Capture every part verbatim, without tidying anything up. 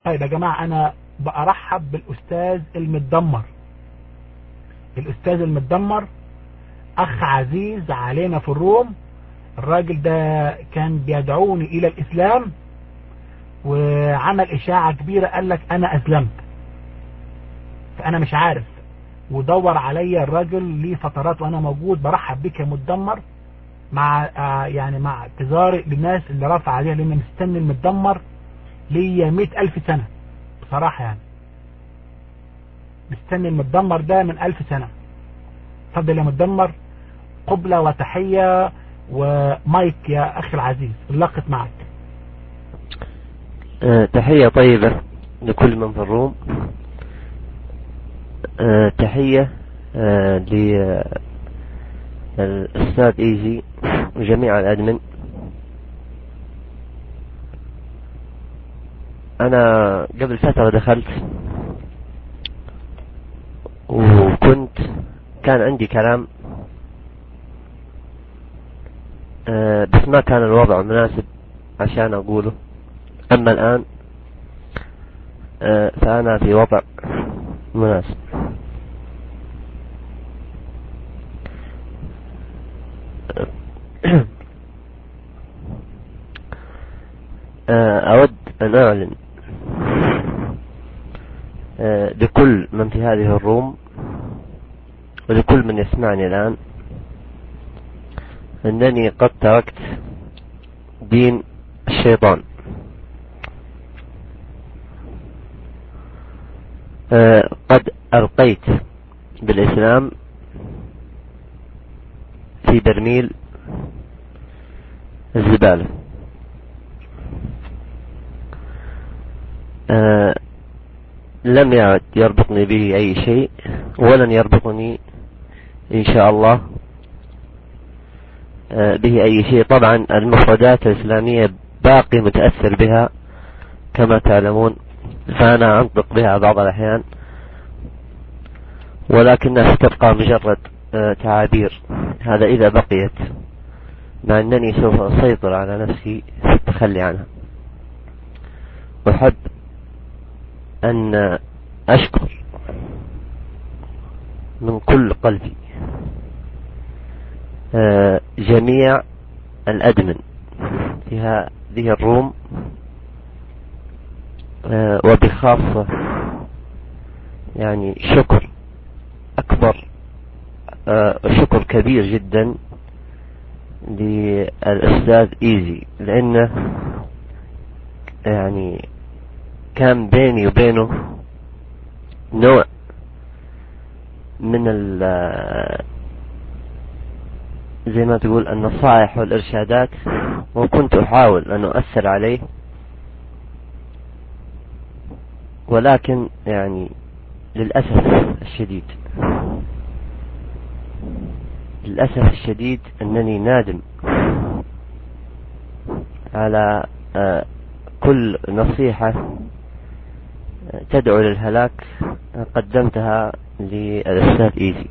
طيب يا جماعة أنا بأرحب بالأستاذ المتدمر. الأستاذ المتدمر أخ عزيز علينا في الروم. الراجل ده كان بيدعوني إلى الإسلام وعمل إشاعة كبيرة، قال لك أنا أسلمت، فأنا مش عارف، ودور عليا الراجل ليه فترات وأنا موجود. برحب بك يا متدمر، مع آه يعني مع اعتذاري للناس اللي رفع عليها، لأن مستني المتدمر ليا مئة ألف سنة بصراحة، يعني مستني المتدمر ده من ألف سنة. اتفضل يا متدمر، قبلة وتحية ومايك يا أخي العزيز، اللقط معك. أه تحية طيبة لكل من في الروم. أه تحية أه للأستاذ إيزي وجميع الأدمن. أنا قبل فترة دخلت وكنت كان عندي كلام أه بس ما كان الوضع مناسب عشان أقوله. أما الآن أه فأنا في وضع مناسب. أود أن أعلن لكل من في هذه الروم ولكل من يسمعني الآن أنني قد تركت دين الشيطان. قد ألقيت بالإسلام في برميل الزبالة. أه لم يعد يربطني به أي شيء ولن يربطني إن شاء الله أه به أي شيء. طبعا المفردات الإسلامية باقي متأثر بها كما تعلمون، فأنا أنطق بها بعض الأحيان، ولكنها ستبقى مجرد أه تعابير، هذا إذا بقيت، مع أنني سوف أسيطر على نفسي في التخلي عنها. أحب أن أشكر من كل قلبي جميع الأدمن في هذه الروم، وبخاصة يعني شكر أكبر، شكر كبير جدا للأستاذ إيزي، لأنه يعني كان بيني وبينه نوع من ال زي ما تقول النصائح والإرشادات، وكنت أحاول أن أؤثر عليه، ولكن يعني للأسف الشديد للأسف الشديد أنني نادم على كل نصيحة تدعو للهلاك قدمتها للأستاذ إيزي.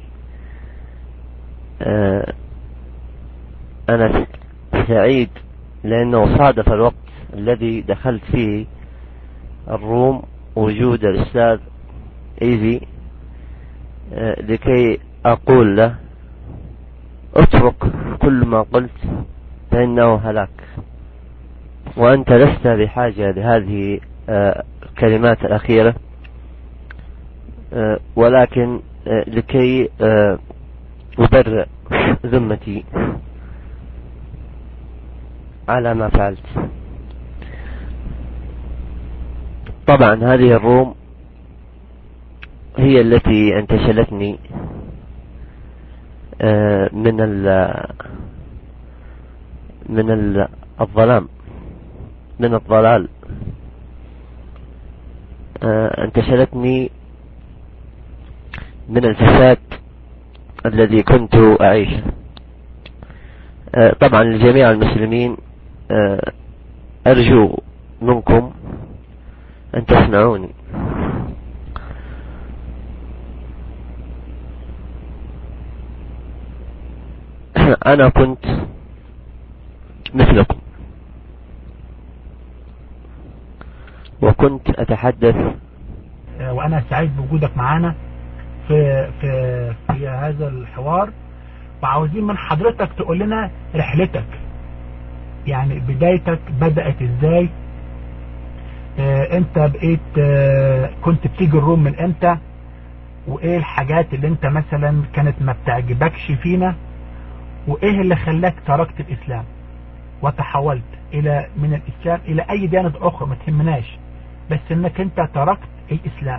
أنا سعيد لأنه صادف الوقت الذي دخلت فيه الروم وجود الأستاذ إيزي لكي أقول له اترك كل ما قلت فإنه هلاك، وأنت لست بحاجة لهذه الكلمات الأخيرة، ولكن لكي أبرئ ذمتي على ما فعلت. طبعا هذه الروم هي التي انتشلتني من ال من ال الظلام من الضلال، انتشلتني من الفساد الذي كنت أعيشه. طبعا لجميع المسلمين أرجو منكم أن تسمعوني. أنا كنت مثلكم، وكنت كنت أتحدث وأنا سعيد بوجودك معانا في, في, في هذا الحوار، وعاوزين من حضرتك تقول لنا رحلتك، يعني بدايتك بدأت ازاي؟ اه انت بقيت اه كنت بتيجي الروم من امتى؟ وايه الحاجات اللي انت مثلا كانت ما بتعجبكش فينا؟ وايه اللي خلاك تركت الاسلام وتحولت الى من الاسلام الى اي ديانة اخرى ما تهمناش، بس انك انت تركت الاسلام.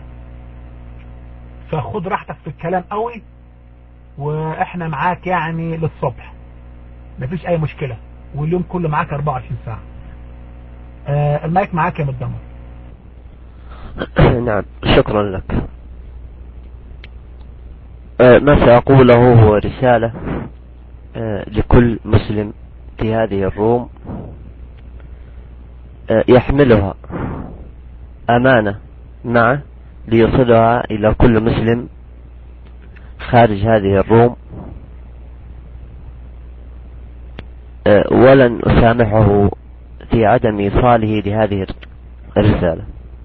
فخد راحتك في الكلام قوي، واحنا معاك يعني للصبح، مفيش اي مشكلة، واليوم كله معاك اربعة وعشرين ساعة. آه المايك معاك يا مدمر. نعم، شكرا لك. آه ما سأقوله هو رسالة آه لكل مسلم في هذه الروم آه يحملها أمانة معه ليصلها إلى كل مسلم خارج هذه الروم، آه ولن أسامحه في عدم إيصاله لهذه الرسالة.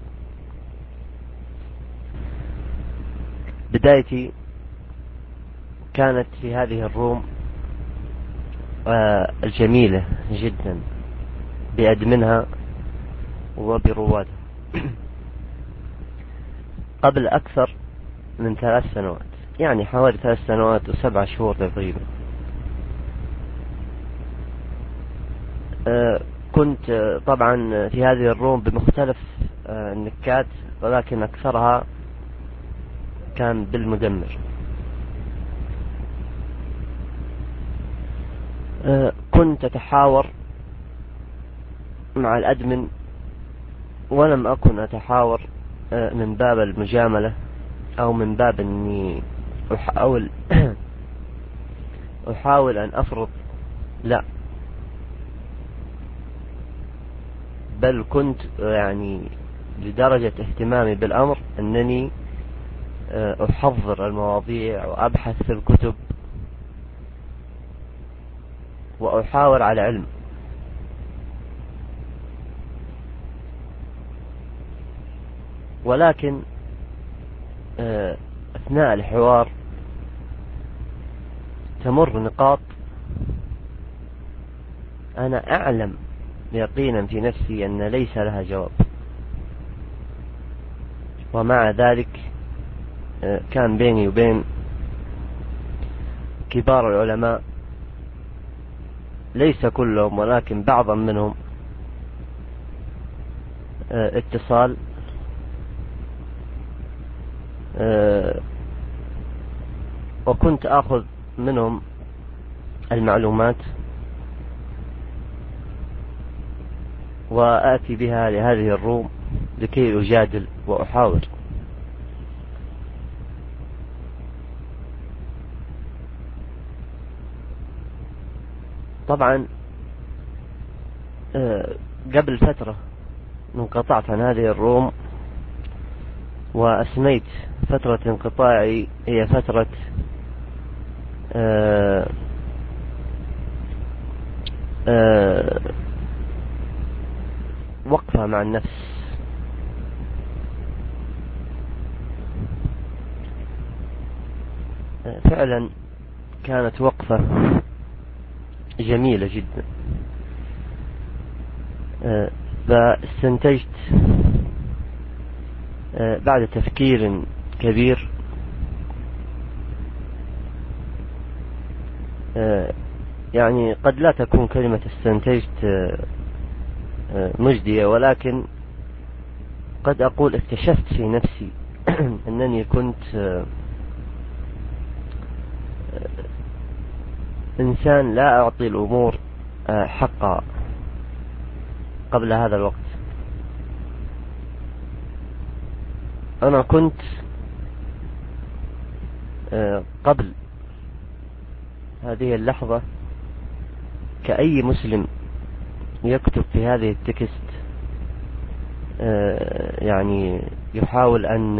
بدايتي كانت في هذه الروم آه الجميلة جدا بأدمنها وبروادها قبل أكثر من ثلاث سنوات، يعني حوالي ثلاث سنوات وسبع شهور تقريبا. آه كنت آه طبعا في هذه الروم بمختلف آه النكات، ولكن أكثرها كان بالمدمر. آه كنت أتحاور مع الأدمن، ولم أكن أتحاور آه من باب المجاملة أو من باب أني أحاول أحاول أن أفرض، لا، بل كنت يعني لدرجة اهتمامي بالأمر أنني أحضر المواضيع وأبحث في الكتب وأحاور على علم. ولكن أثناء الحوار تمر نقاط أنا أعلم يقينا في نفسي أن ليس لها جواب، ومع ذلك كان بيني وبين كبار العلماء، ليس كلهم ولكن بعضا منهم، اتصال، وكنت أخذ منهم المعلومات وآتي بها لهذه الروم لكي أجادل وأحاور. طبعا قبل فترة انقطعت عن هذه الروم، وأسميت فترة انقطاعي هي فترة آآ آآ وقفة مع النفس. فعلا كانت وقفة جميلة جدا. فاستنتجت بعد تفكير كبير يعني قد لا تكون كلمة استنتجت مجدية، ولكن قد أقول اكتشفت في نفسي أنني كنت إنسان لا أعطي الأمور حقها قبل هذا الوقت. أنا كنت قبل هذه اللحظة كأي مسلم يكتب في هذه التكست يعني يحاول أن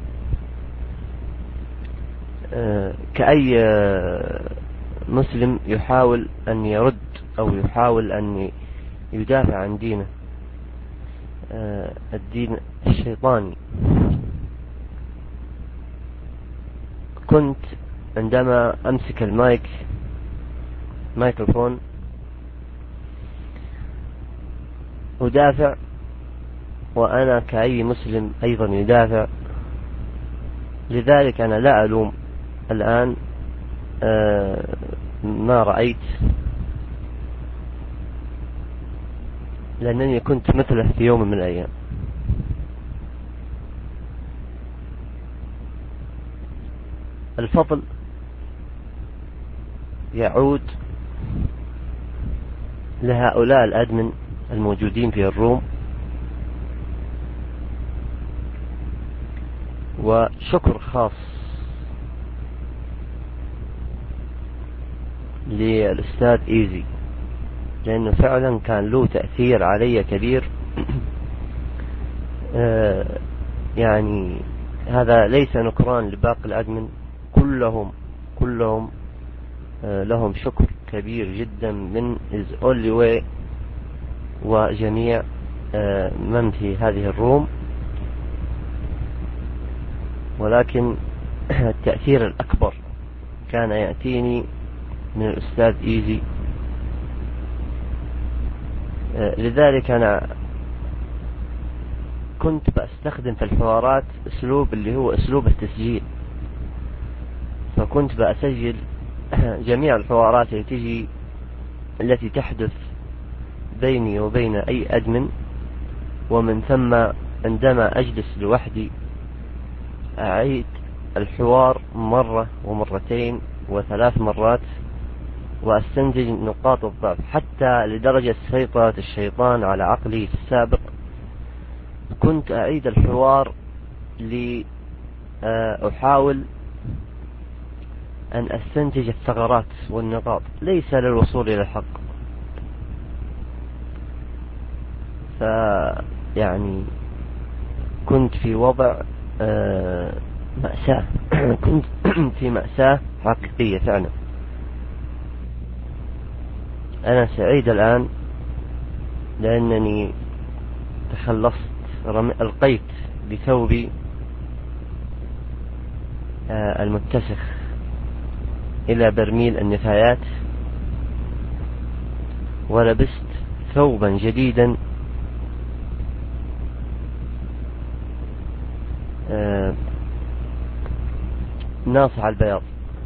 كأي مسلم يحاول أن يرد أو يحاول أن يدافع عن دينه، الدين الشيطاني. كنت عندما أمسك المايك مايكروفون أدافع، وأنا كأي مسلم أيضا يدافع، لذلك أنا لا ألوم الآن ما رأيت، لأنني كنت مثله في يوم من الأيام. الفضل يعود لهؤلاء الأدمن الموجودين في الروم، وشكر خاص للأستاذ إيزي، لأنه فعلا كان له تأثير علي كبير. يعني هذا ليس نكران لباقي الأدمن، كلهم كلهم لهم شكر كبير جدا من is only way وجميع من في هذه الروم. ولكن التأثير الأكبر كان يأتيني من الأستاذ إيزي. لذلك أنا كنت بستخدم في الحوارات أسلوب اللي هو أسلوب التسجيل، فكنت بأسجل جميع الحوارات التي تجي التي تحدث بيني وبين أي أدمن، ومن ثم عندما أجلس لوحدي أعيد الحوار مرة ومرتين وثلاث مرات، وأستنتج نقاط الضعف، حتى لدرجة سيطرة الشيطان على عقلي في السابق. كنت أعيد الحوار لأحاول أن أستنتج الثغرات والنقاط، ليس للوصول إلى الحق. فيعني كنت في وضع مأساة كنت في مأساة حقيقية فعلا. أنا سعيد الآن لأنني تخلصت، ألقيت بثوبي المتسخ إلى برميل النفايات، ولبست ثوبا جديدا ناصع البياض.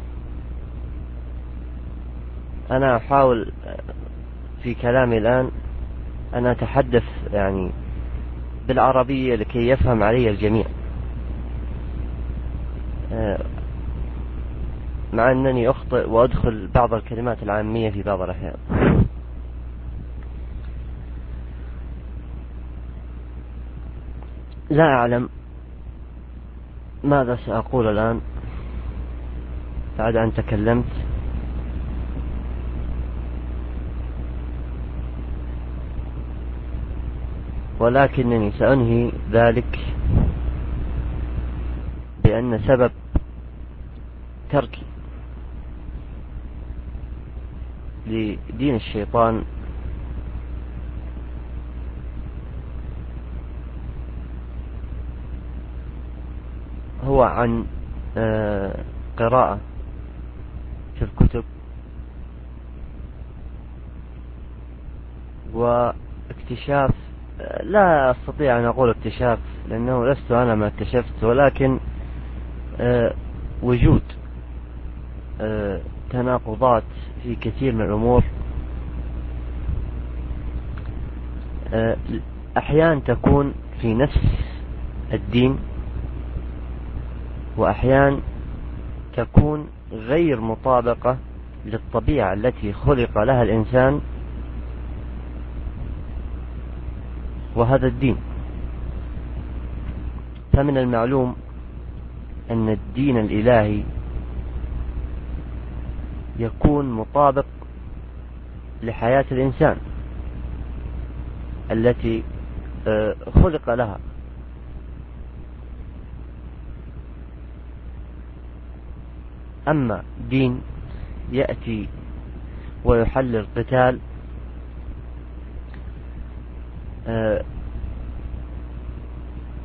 أنا أحاول في كلامي الآن أن أتحدث يعني بالعربية لكي يفهم علي الجميع، مع أنني أخطئ وأدخل بعض الكلمات العامية في بعض الأحيان. لا أعلم ماذا سأقول الآن بعد أن تكلمت، ولكنني سأنهي ذلك بأن سبب تركي لدين الشيطان هو عن قراءة في الكتب واكتشاف، لا أستطيع أن أقول اكتشاف لأنه لست أنا ما اكتشفت، ولكن وجود تناقضات في كثير من الأمور. أحيانا تكون في نفس الدين، وأحيانا تكون غير مطابقة للطبيعة التي خلق لها الإنسان وهذا الدين. فمن المعلوم أن الدين الإلهي يكون مطابق لحياة الإنسان التي خلق لها. أما دين يأتي ويحلل القتال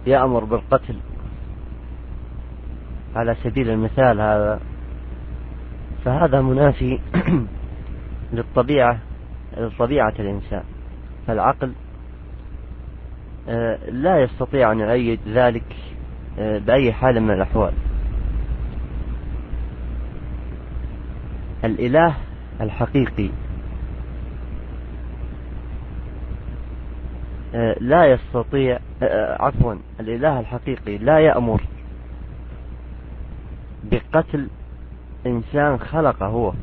يأمر بالقتل على سبيل المثال هذا، فهذا منافي للطبيعة لطبيعة الإنسان. فالعقل لا يستطيع أن يؤيد ذلك بأي حال من الأحوال. الإله الحقيقي لا يستطيع عفوا الإله الحقيقي لا يأمر بقتل إنسان خلقه هو.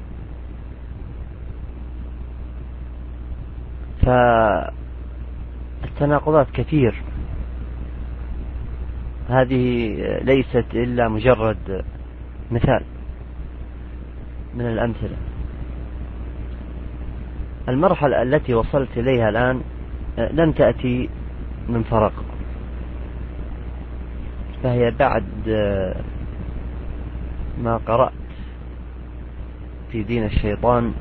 فالتناقضات كثير، هذه ليست إلا مجرد مثال من الأمثلة. المرحلة التي وصلت إليها الآن لم تأتي من فراغ، فهي بعد ما قرأت في دين الشيطان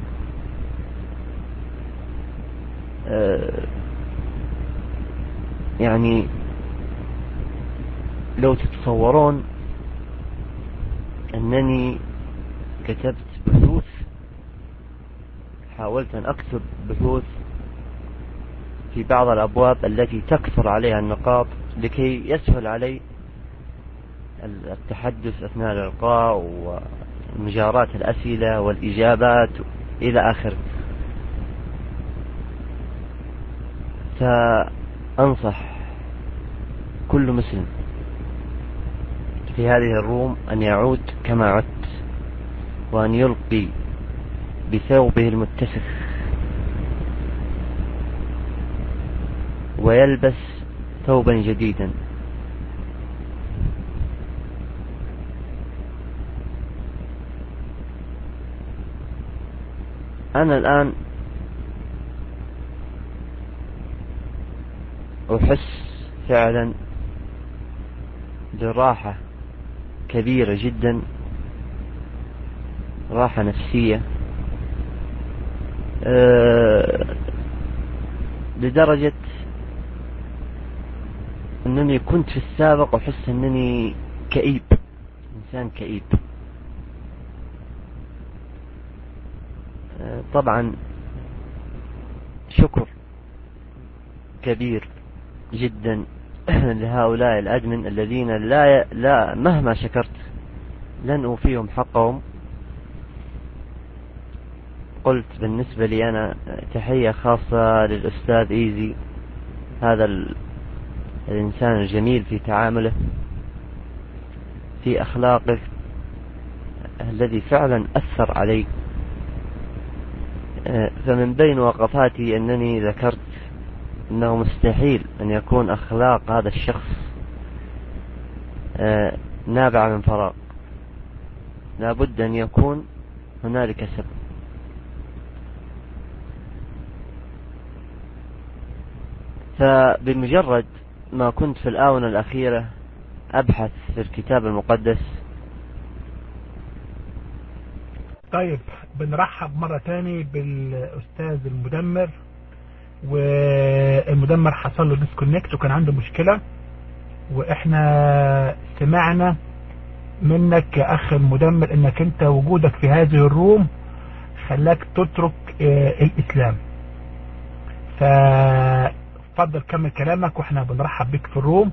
يعني لو تتصورون أنني كتبت بحوث، حاولت أن أكتب بحوث في بعض الأبواب التي تكثر عليها النقاط لكي يسهل علي التحدث أثناء الإلقاء ومجاراة الأسئلة والإجابات إلى آخره. فأنصح كل مسلم في هذه الروم أن يعود كما عدت، وأن يلقي بثوبه المتسخ ويلبس ثوبا جديدا. أنا الآن أحس فعلا براحة كبيرة جدا، راحة نفسية أه لدرجة أنني كنت في السابق أحس أنني كئيب، إنسان كئيب. أه طبعا شكر كبير جدا لهؤلاء الأدمن الذين لا, لا مهما شكرت لن أوفيهم حقهم. قلت بالنسبة لي أنا تحية خاصة للأستاذ إيزي، هذا الإنسان الجميل في تعامله، في أخلاقه، الذي فعلا أثر علي. فمن بين وقفاتي أنني ذكرت أنه مستحيل أن يكون أخلاق هذا الشخص نابعة من فراغ، لابد أن يكون هنالك سبب. فبمجرد ما كنت في الآونة الأخيرة أبحث في الكتاب المقدس. طيب بنرحب مرة تاني بالأستاذ المدمر، والمدمر حصل له ديسكونكت وكان عنده مشكلة، وإحنا سمعنا منك يا أخ المدمر إنك أنت وجودك في هذه الروم خلاك تترك الإسلام. ففضل كمل كلامك وإحنا بنرحب بك في الروم.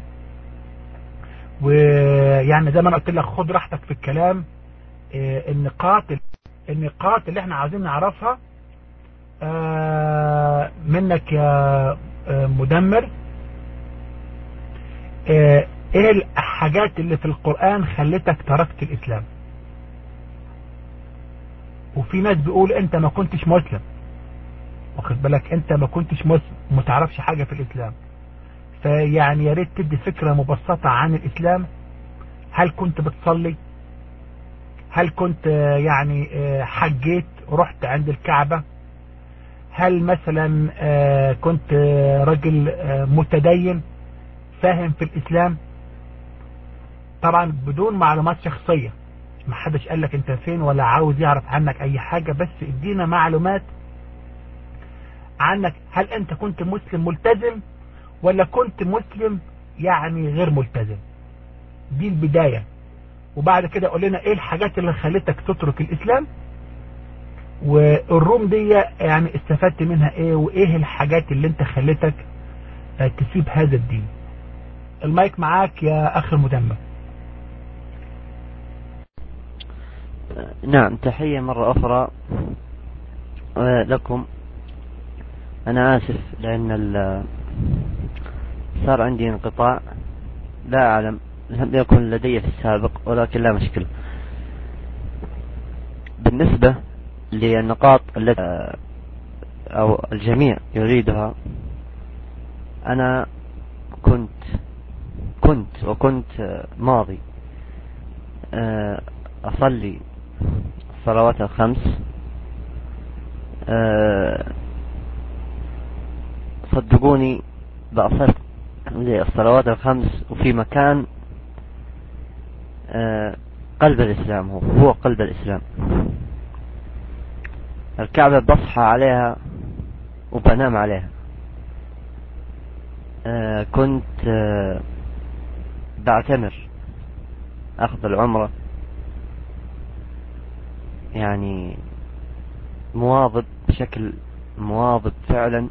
ويعني زي ما أنا قلت لك خد راحتك في الكلام. النقاط النقاط اللي إحنا عايزين نعرفها منك يا مدمر، ايه الحاجات اللي في القرآن خلتك تركت الاسلام؟ وفي ناس بيقول انت ما كنتش مسلم، واخد بالك، انت ما كنتش مسلم وما تعرفش حاجة في الاسلام. فيعني يا ريت تدي فكرة مبسطة عن الاسلام. هل كنت بتصلي؟ هل كنت يعني حجيت ورحت عند الكعبة؟ هل مثلا كنت رجل متدين فاهم في الاسلام؟ طبعا بدون معلومات شخصية، ما حدش قال لك انت فين ولا عاوز يعرف عنك اي حاجة، بس ادينا معلومات عنك. هل انت كنت مسلم ملتزم ولا كنت مسلم يعني غير ملتزم. دي البداية. وبعد كده قول لنا ايه الحاجات اللي خلتك تترك الاسلام، والروم دي يعني استفدت منها ايه، وايه الحاجات اللي انت خلتك تسيب هذا الدين. المايك معاك يا اخ المدمر. نعم، تحية مرة أخرى لكم. أنا آسف لأن صار عندي انقطاع، لا أعلم، لم يكن لدي في السابق، ولكن لا مشكلة. بالنسبة للنقاط التي أو الجميع يريدها، أنا كنت كنت وكنت ماضي أصلي الصلوات الخمس، صدقوني بأصل الصلوات الخمس، وفي مكان قلب الإسلام، هو هو قلب الإسلام. الكعبة بصحى عليها وبنام عليها. كنت بعتمر، أخذ العمرة، يعني مواظب بشكل مواظب فعلا.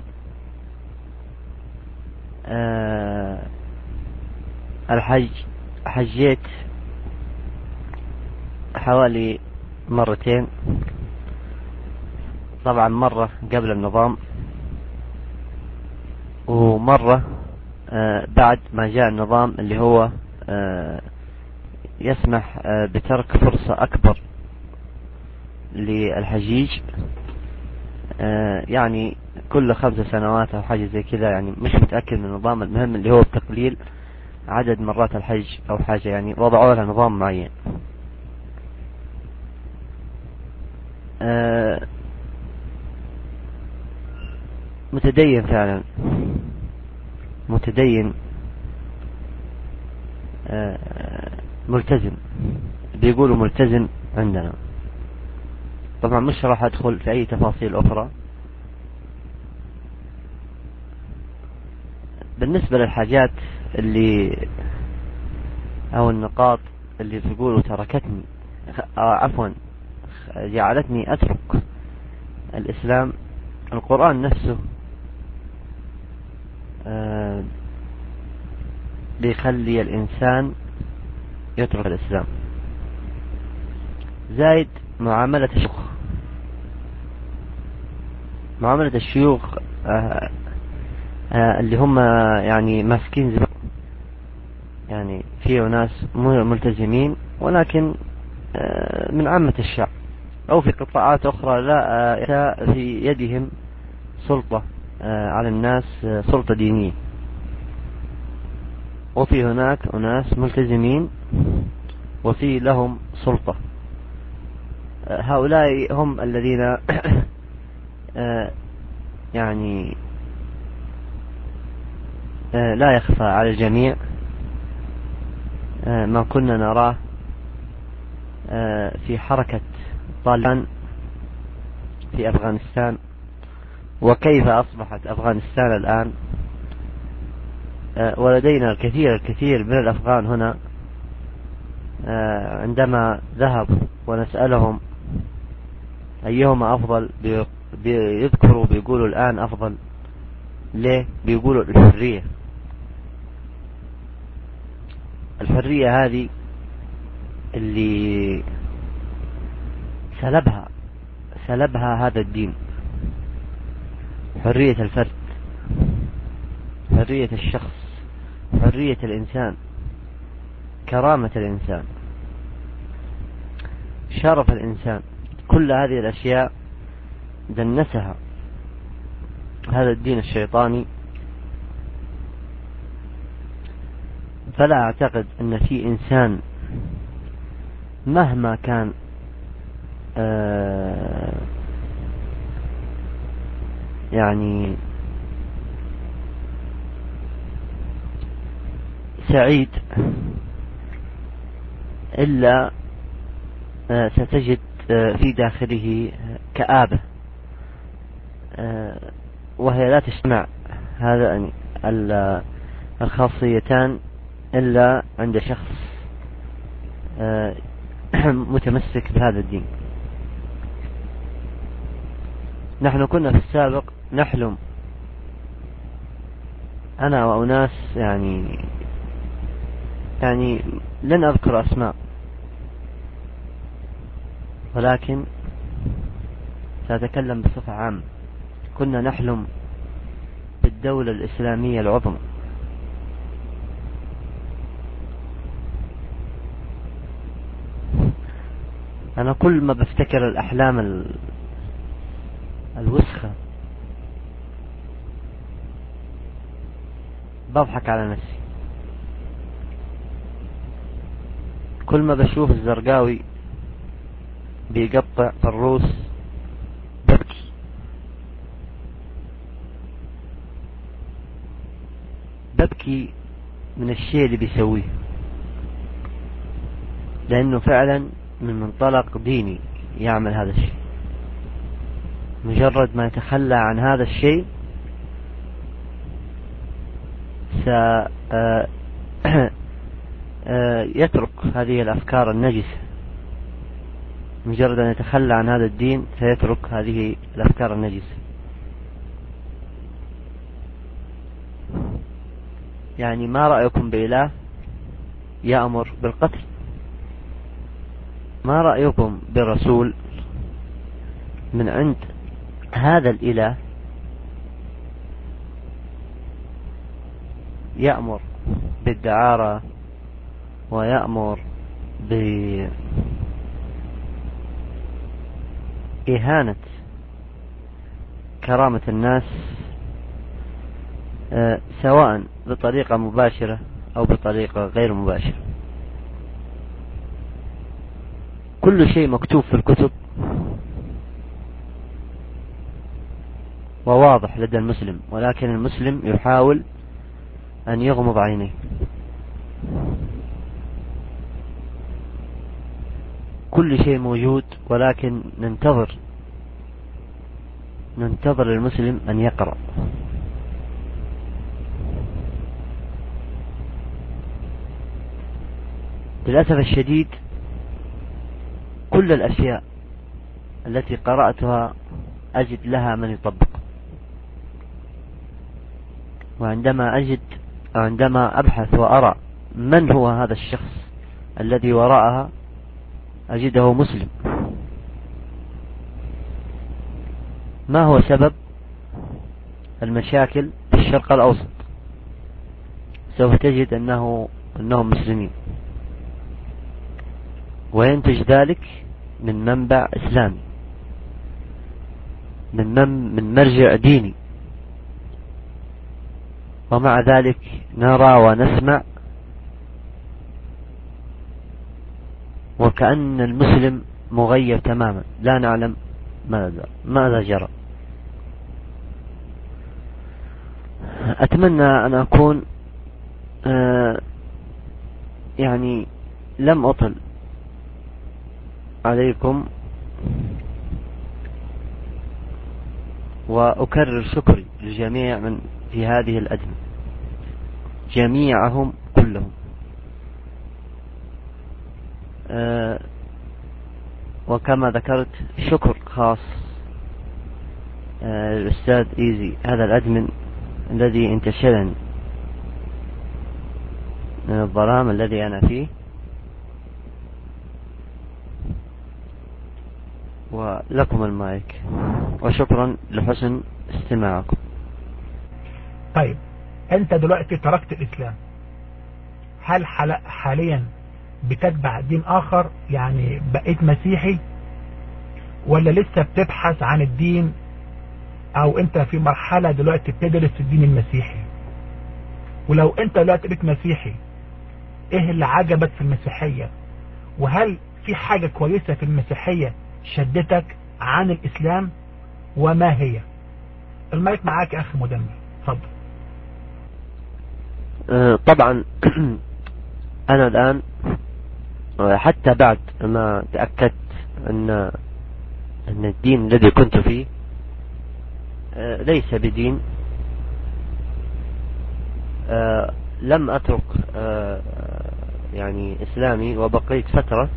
الحج حجيت حوالي مرتين، طبعا مرة قبل النظام، ومرة بعد ما جاء النظام اللي هو يسمح بترك فرصة أكبر للحجيج، يعني كل خمس سنوات أو حاجة زي كذا، يعني مش متأكد من النظام. المهم اللي هو بتقليل عدد مرات الحج أو حاجة، يعني وضعوا لها نظام معين. متدين فعلا، متدين ملتزم، بيقولوا ملتزم عندنا. طبعا مش راح أدخل في أي تفاصيل أخرى. بالنسبة للحاجات اللي أو النقاط اللي تقولوا تركتني، عفوا جعلتني أترك الإسلام، القرآن نفسه بيخلي الإنسان يترك الإسلام. زايد معاملة الشيوخ، معاملة الشيوخ آه آه اللي هم يعني ماسكين زبا، يعني في ناس ملتزمين ولكن آه من عامة الشعب، أو في قطاعات أخرى لا آه في يدهم سلطة آه على الناس، آه سلطة دينية. وفي هناك أناس ملتزمين وفي لهم سلطة. آه هؤلاء هم الذين آه يعني آه لا يخفى على الجميع آه ما كنا نراه آه في حركة طالبان في أفغانستان، وكيف أصبحت أفغانستان الآن. آه ولدينا الكثير الكثير من الأفغان هنا، آه عندما ذهبوا ونسألهم أيهما أفضل بيذكروا بيقولوا الآن أفضل. ليه؟ بيقولوا الحرية. الحرية هذه اللي سلبها سلبها هذا الدين، حرية الفرد، حرية الشخص، حرية الإنسان، كرامة الإنسان، شرف الإنسان، كل هذه الأشياء دنسها هذا الدين الشيطاني. فلا أعتقد أن في إنسان مهما كان آه يعني سعيد إلا آه ستجد آه في داخله كآبة، آه وهي لا تجتمع هذا الخاصيتان إلا عند شخص متمسك بهذا الدين. نحن كنا في السابق نحلم أنا وأناس يعني يعني لن أذكر أسماء، ولكن سأتكلم بصفة عامة. كنا نحلم بالدولة الإسلامية العظمى، أنا كل ما بفتكر الأحلام الوسخة بضحك على نفسي. كل ما بشوف الزرقاوي بيقطع فروس ببكي. ببكي من الشيء اللي بيسويه، لأنه فعلا من منطلق ديني يعمل هذا الشيء. مجرد ما يتخلى عن هذا الشيء سيترك هذه الأفكار النجسة. مجرد أن يتخلى عن هذا الدين سيترك هذه الأفكار النجسة. يعني ما رأيكم بإله يأمر بالقتل؟ ما رأيكم برسول من عند هذا الإله يأمر بالدعارة ويأمر بإهانة كرامة الناس، سواء بطريقة مباشرة أو بطريقة غير مباشرة؟ كل شيء مكتوب في الكتب وواضح لدى المسلم، ولكن المسلم يحاول أن يغمض عينيه. كل شيء موجود، ولكن ننتظر ننتظر المسلم أن يقرأ. للأسف الشديد كل الأشياء التي قرأتها أجد لها من يطبق، وعندما أجد عندما أبحث وأرى من هو هذا الشخص الذي وراءها أجده مسلم. ما هو سبب المشاكل في الشرق الأوسط؟ سوف تجد أنه أنهم مسلمين، وينتج ذلك من منبع إسلامي، من من مرجع ديني، ومع ذلك نرى ونسمع وكأن المسلم مغيب تماما، لا نعلم ماذا ماذا جرى. أتمنى أن أكون آه يعني لم أطل عليكم، وأكرر شكري للجميع من في هذه الأزمة، جميعهم كلهم. أه وكما ذكرت شكر خاص أه الأستاذ إيزي، هذا الأدمن الذي انتشلني من الظلام الذي أنا فيه، ولكم المايك، وشكرا لحسن استماعكم. طيب أنت دلوقتي تركت الإسلام، هل حاليا بتتبع دين آخر؟ يعني بقيت مسيحي ولا لسه بتبحث عن الدين، أو أنت في مرحلة دلوقتي بتدرس الدين المسيحي؟ ولو أنت دلوقتي بقيت مسيحي، إيه اللي عجبك في المسيحية؟ وهل في حاجة كويسة في المسيحية شدتك عن الإسلام، وما هي؟ المايك معاك يا أخي مدمر، اتفضل. أه طبعا أنا الآن حتى بعد ما تأكدت أن أن الدين الذي كنت فيه أه ليس بدين أه لم أترك آه يعني إسلامي، وبقيت فترة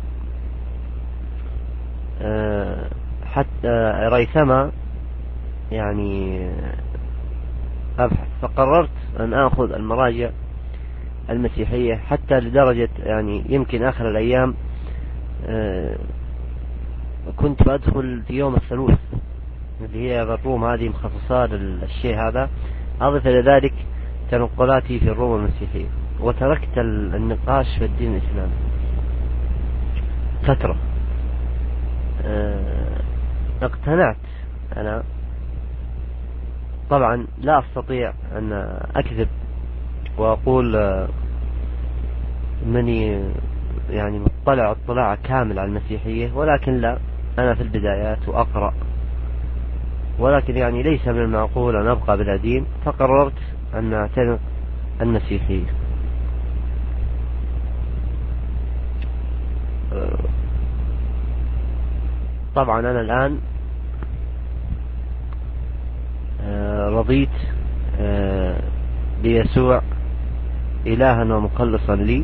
آه حتى ريثما يعني أبحث، فقررت أن أخذ المراجع المسيحية، حتى لدرجة يعني يمكن آخر الأيام آه كنت بدخل في يوم الثالوث اللي هي الروم هذه مخصصة للشيء هذا، أضف إلى ذلك تنقلاتي في الروم المسيحية، وتركت النقاش في الدين الإسلامي فترة. آه اقتنعت أنا، طبعا لا أستطيع أن أكذب وأقول أنني يعني مطلع اطلاع كامل على المسيحية، ولكن لا، أنا في البدايات وأقرأ، ولكن يعني ليس من المعقول أن أبقى بلا دين، فقررت أن أعتنق المسيحية. طبعا أنا الآن رضيت بيسوع إلها ومخلصا لي.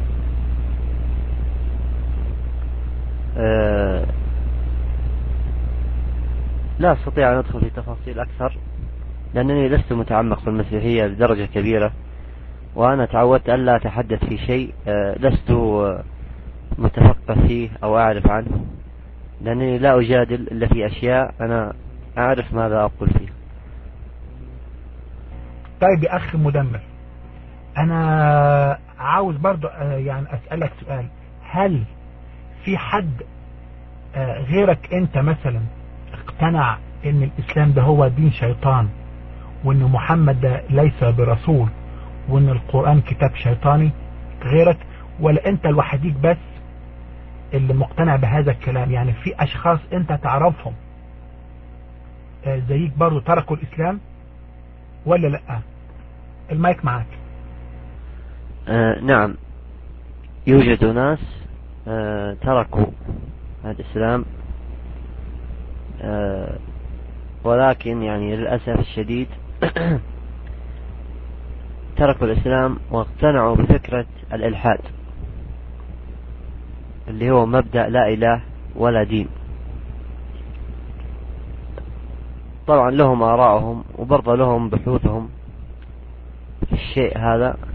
لا أستطيع أن أدخل في تفاصيل أكثر، لأنني لست متعمق في المسيحية بدرجة كبيرة، وأنا تعودت ألا أتحدث في شيء لست متفقه فيه أو أعرف عنه، لأنني لا أجادل إلا في أشياء أنا أعرف ماذا أقول فيه. طيب يا أخي مدمر، أنا عاوز برضو يعني أسألك سؤال، هل في حد غيرك أنت مثلا اقتنع ان الاسلام ده هو دين شيطان، وان محمد ده ليس برسول، وان القرآن كتاب شيطاني غيرك، ولا انت الوحيدك بس اللي مقتنع بهذا الكلام؟ يعني في اشخاص انت تعرفهم زيك برضو تركوا الاسلام ولا لا؟ المايك معاك. آه نعم، يوجد ناس آه تركوا الاسلام، آه ولكن يعني للأسف الشديد تركوا الإسلام واقتنعوا بفكرة الإلحاد، اللي هو مبدأ لا إله ولا دين. طبعا لهم آراءهم وبرضه لهم بحوثهم في الشيء هذا،